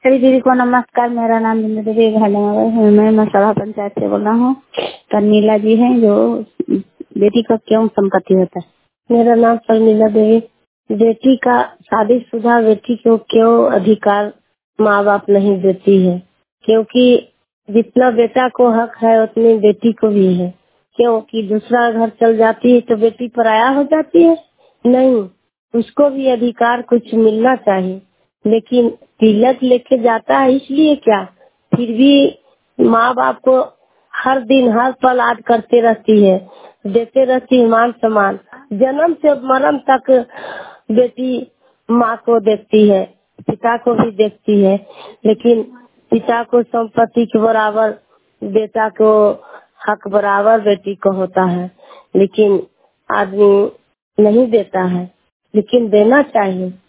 सभी दीदी को नमस्कार। मेरा नाम बिंदु देवी घाटनगर है। मैं मसौढ़ा पंचायत से बोल रहा हूँ। शर्मिला जी हैं जो बेटी का क्यों संपत्ति होता है? मेरा नाम शर्मिला देवी। बेटी का शादीशुदा बेटी को क्यों अधिकार माँ बाप नहीं देती है? क्योंकि जितना बेटा को हक है उतनी बेटी को भी है। क्योंकि दूसरा घर चल जाती है तो बेटी पराया हो जाती है? नहीं, उसको भी अधिकार कुछ मिलना चाहिए। लेकिन तिलक लेके जाता है इसलिए क्या? फिर भी माँ बाप को हर दिन हर पल याद करते रहती है, देते रहती है मान सम्मान। जन्म से मरण तक बेटी माँ को देखती है, पिता को भी देखती है। लेकिन पिता को संपत्ति के बराबर, बेटा को हक बराबर बेटी को होता है। लेकिन आदमी नहीं देता है, लेकिन देना चाहिए।